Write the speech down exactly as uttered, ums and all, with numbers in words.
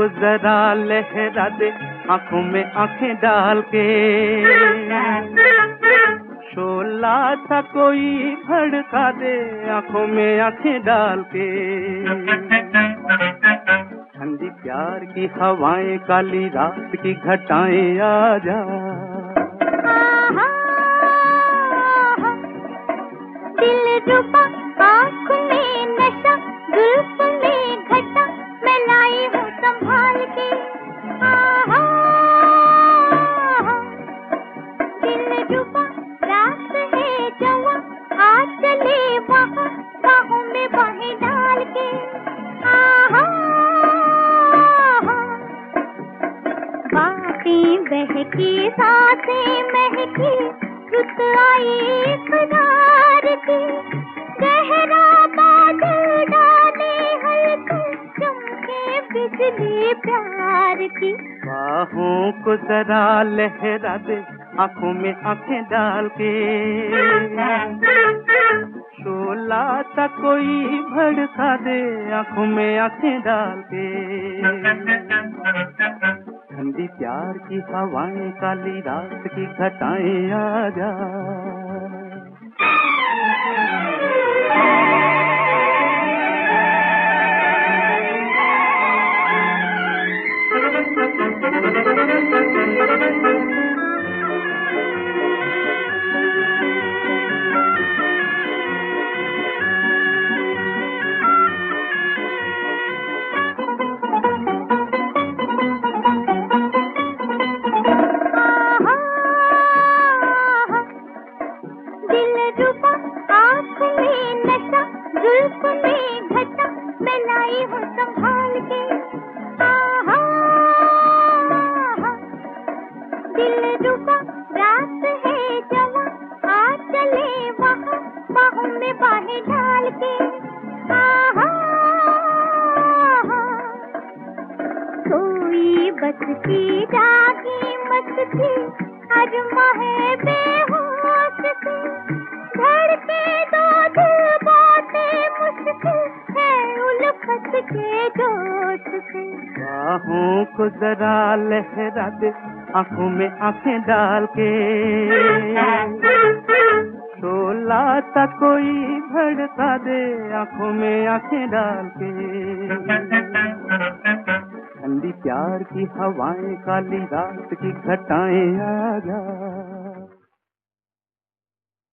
को जरा लहरा दे आंखों में आंखें डाल के, शोला सा कोई भड़का दे आंखों में आंखें डाल के। ठंडी प्यार की हवाएं काली रात की घटाएं आ जा। दिल रुबा आँख में नशा जुल्फ में घटा मैं लाई हूँ संभाल के। दिल रुबा रात है जवा आ चले वहाँ बाहों में बाहें डाल के। बातें बहकी सांसें महकी रुत आई खुदार की, गहरा बादल डाले हल्के चमके बिजली प्यार की। बाहों को जरा लहरा दे आंखों में आंखें डाल के, शोला सा कोई भड़का दे आंखों में आंखें डाल के। ठंडी प्यार की हवाएं काली रात की घटाएं आ जा। जुल्फ में घटा मैं लाई हूँ संभाल के। दिल रुबा रात है जवा आ चले वहाँ बाहों में बाहें डाल के। कोई बस की जागी मस्ती अरमा है बेहोश से, धड़के दो दिल बातें मुश्किल है उल्फत के जोश से। बाहों को जरा लहरा दे आंखों में आंखें डाल के, शोला सा कोई भड़का दे आंखों में आंखें डाल के। ठंडी प्यार की हवाएं काली रात की घटाएं आ जा।